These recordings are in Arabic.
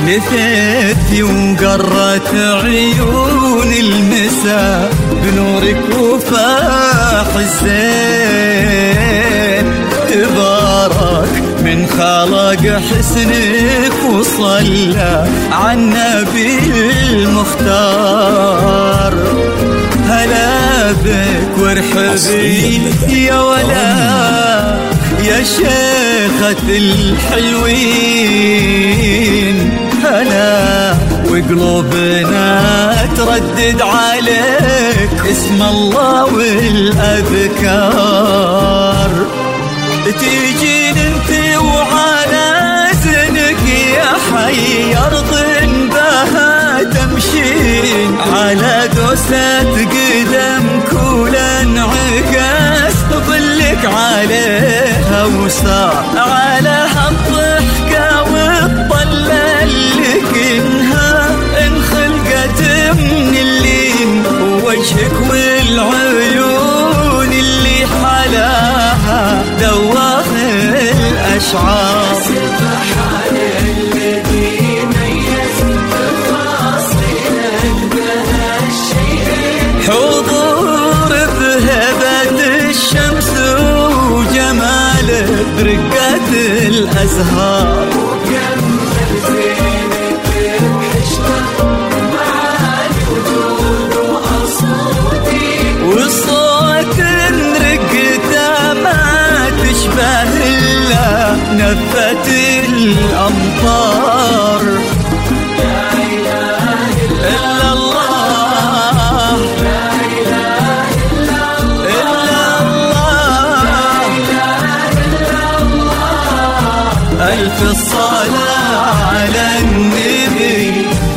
لثيتي وقرت عيون المساء بنورك وفاح الزين. تبارك من خلق حسنك وصلى على النبي المختار. هلا بك وارحبي يا ولا يا شيخة الحلوين. هلا وقلوبنا تردد عليك اسم الله والأذكار. تيجي انت وعلى زنك يا حي أرض بها تمشين. على دوسة قدم كل انعكاس ظلك عليها وصار. على هالضحكة والطلة اللي كنها انخلقت من اللين. ووجهك والعيون اللي حلاها دواه الأشعار. حضور بهبة الشمس وجماله برقة الأزهار. وصوت رقته ما تشبه إلا نفة الأمطار. ألف الصلاة على النبي.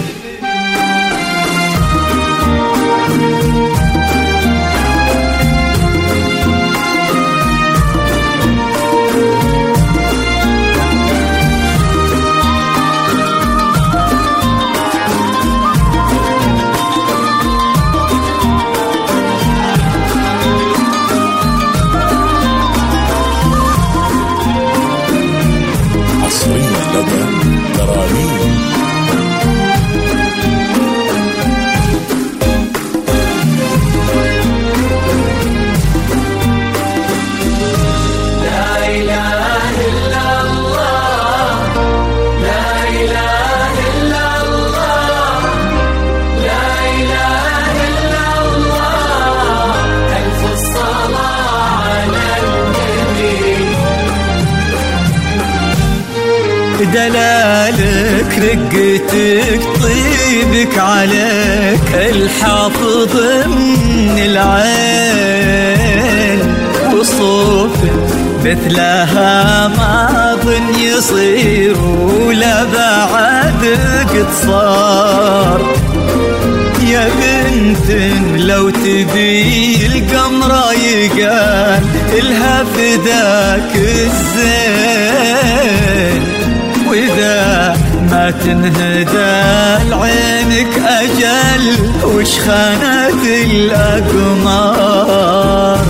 دلالك رقتك طيبك عليك الحافظ من العين. وصوفك مثلها ما ظن يصير ولا بعد قد صار. يا بنت لو تبي القمرة يقال إلها فداك الزين. وإذا ما تنهدى لعينك أجل وش خانت الأقمار.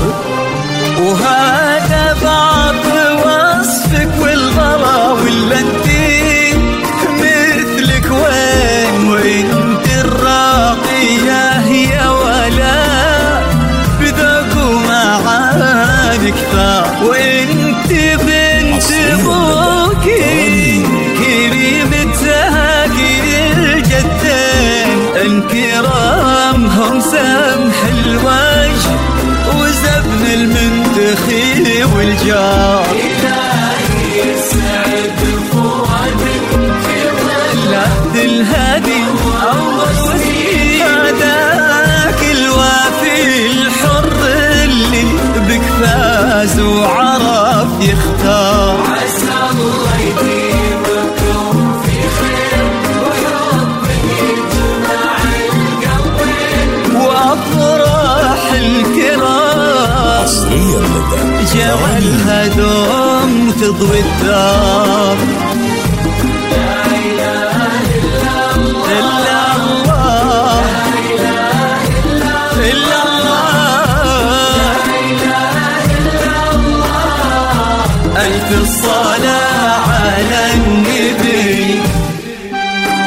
وهذا بعض وصفك والغلا ولا انتي مثلك وين. وانت الراقية يا ولا بذوق ومعاني كثار. وانت بنت ابوكي كريمتها الجدين. انكرامهم سمح الوجه وزبن المنتخي والجار. إلهي يسعد فؤادك في ظلة الهادي أول هداك الوافي الحر اللي بك فاز وعرف يختار. عسى الله يديمكم في خير وحب يجمع القلبين. وأفراح الكرام جعلها دوم تضوي الدار. لا إله إلا الله لا إله إلا الله لا إله إلا الله. ألف الصلاة على النبي.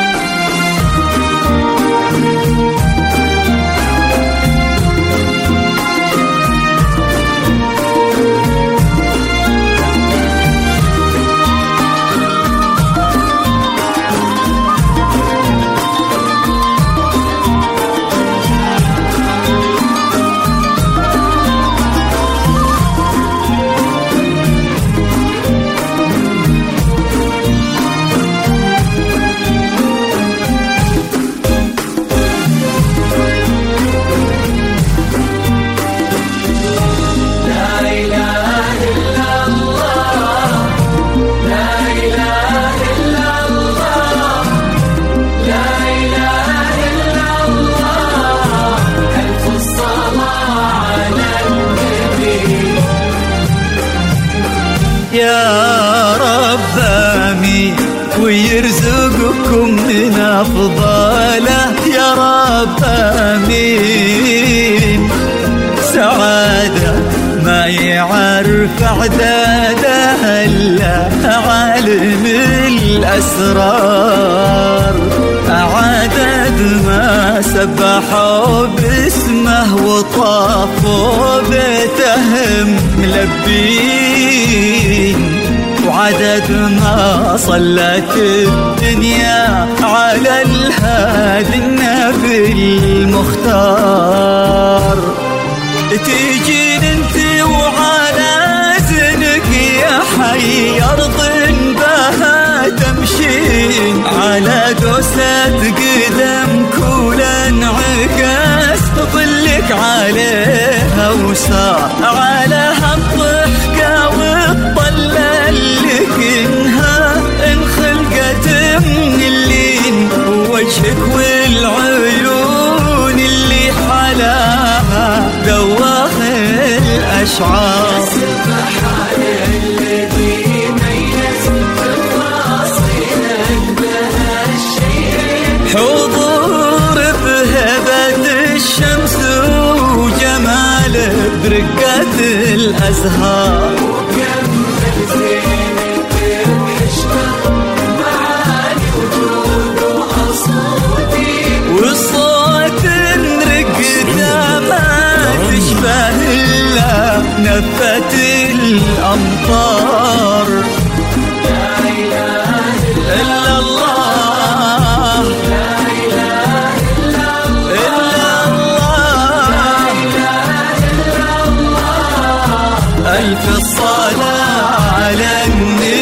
آمين ويرزقكم من أفضاله يا رب آمين. سعادة ما يعرف عدادها إلا عالم الأسرار، عدد ما سبحوا باسمه وطافوا بيتهم ملبين، وعدد ما صلت الدنيا على الهادي النبي المختار. تيجين انت وعلى زنك يا حي أرض بها تمشين، على دوسة قدم كولا انعكاس ظلك عليها وصار، على هالضحكة والطلة اللي كنها انخلقت من اللين، ووجهك والعيون اللي حلاها ذواق الأشعار. حضور بهبة الشمس وجماله برقة الأزهار، وكمل زينك وحشته معاني وجود وأصوتي، والصوت رقته ما تشبه إلا نفة الأمطار. لا إله إلا الله، لا إله إلا الله، لا إله إلا الله. ألف الصلاة على النبي.